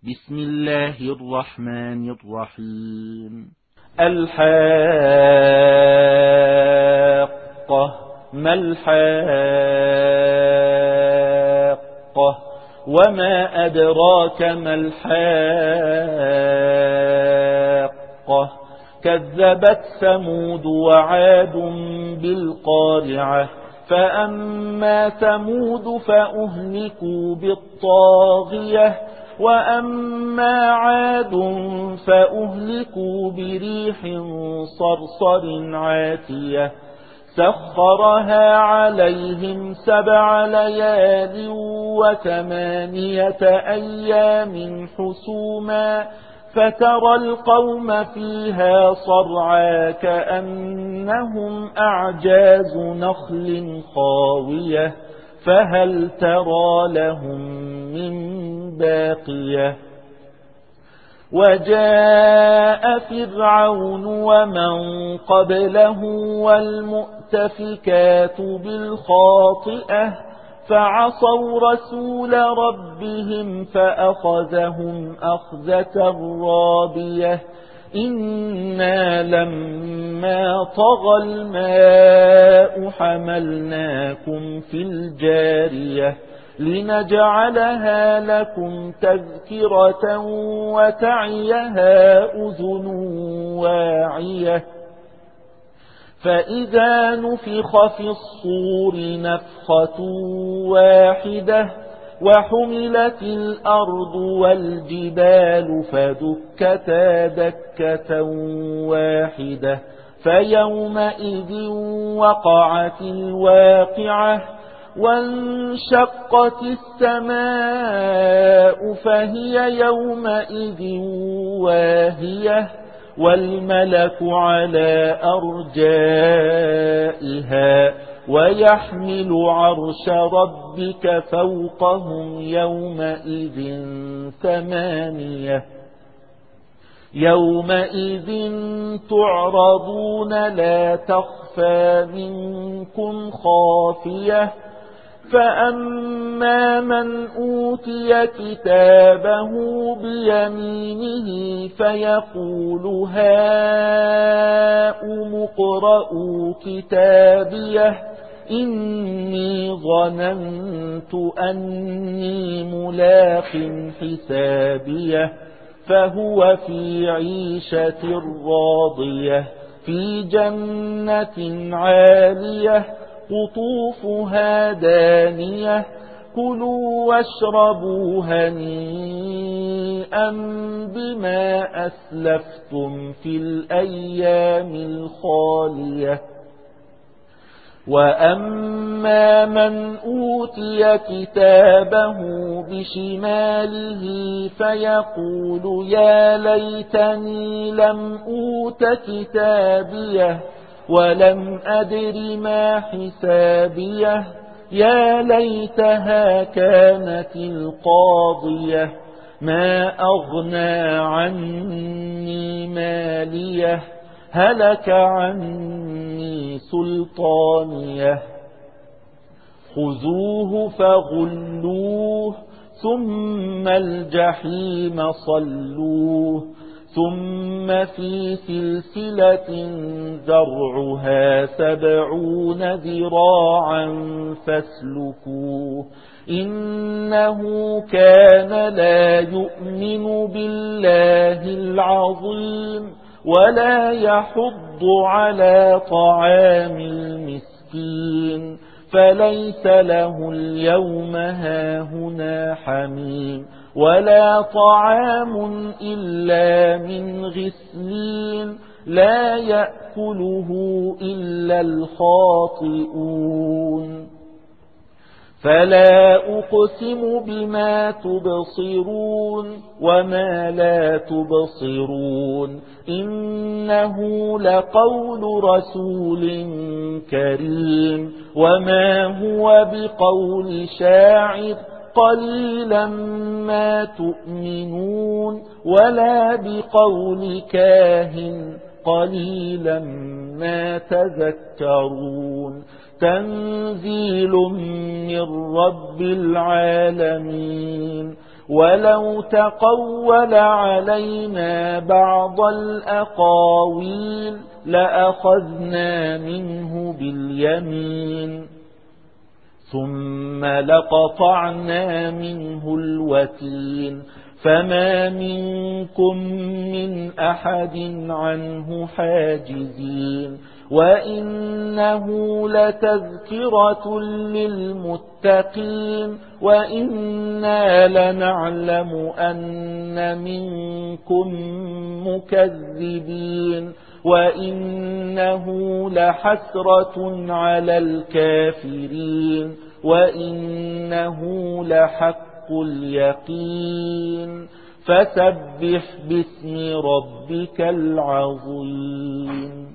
بسم الله الرحمن الرحيم. الحاقة. ما الحاقة؟ وما أدراك ما الحاقة؟ كذبت ثمود وعاد بالقارعة فأما ثمود فأهلكوا بالطاغية وأما عاد فأهلكوا بريح صرصر عاتية سخرها عليهم 7 ليال و8 أيام حسوما فترى القوم فيها صرعا كأنهم أعجاز نخل خاوية فهل ترى لهم من باقية. وجاء فرعون ومن قبله والمؤتفكات بالخاطئة فعصوا رسول ربهم فأخذهم أخذة رابية إنا لما طغى الماء حملناكم في الجارية لنجعلها لكم تذكرة وتعيها أذن واعية فإذا نفخ في الصور نفخة واحدة وحملت الأرض والجبال فدكتا دكة واحدة فيومئذ وقعت الواقعة وانشقت السماء فهي يومئذ واهية والملك على أرجائها ويحمل عرش ربك فوقهم يومئذ 8 يومئذ تعرضون لا تخفى منكم خافية فأما من أوتي كتابه بيمينه فيقول هاؤم اقرءوا كتابيه إني ظننت أني ملاق حسابيه فهو في عيشة راضية في جنة عالية قطوفها دانية كلوا واشربوا هنيئا بما أسلفتم في الأيام الخالية. وأما من أوتي كتابه بشماله فيقول يا ليتني لم أوت كتابيه ولم أدر ما حسابيه يا ليتها كانت القاضية ما أغنى عني ماليه هلك عني سلطانيه خذوه فغلوه ثم الجحيم صلوه ثم في سلسلة ذرعها 70 ذراعا فاسلكوه إنه كان لا يؤمن بالله العظيم ولا يحض على طعام المسكين فليس له اليوم هاهنا حميم ولا طعام إلا من غسلين لا يأكله إلا الخاطئون. فلا أقسم بما تبصرون وما لا تبصرون إنه لقول رسول كريم وما هو بقول شاعر قليلا ما تؤمنون ولا بقول كاهن قليلا ما تذكرون تنزيل من رب العالمين ولو تقول علينا بعض الأقاويل لأخذنا منه باليمين ثم لقطعنا منه الوتين فما منكم من أحد عنه حاجزين وإنه لتذكرة للمتقين وإنا لنعلم أن منكم مكذبين وإنه لحسرة على الكافرين وإنه لحق اليقين فسبح باسم ربك العظيم.